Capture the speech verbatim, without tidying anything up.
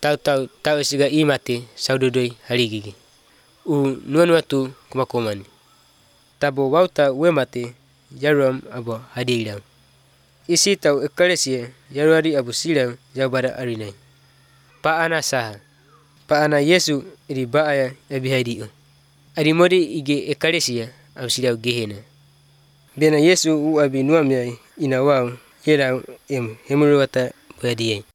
Tahu-tahu tahu siga imati saudodoi haligigi. U nua-nua tu kumakomani. Tabo wauta wemate yaruam abo hadiram. Isi tau ekalesia yaruari abu siram jabara arinai. Paana saha. Paana Yesu iri baaya ebihaidio. Arimori ige ekalesia abu silau gehena. Bena Yesu u abi nuamiai inawau yerau em hemuluwata badiai.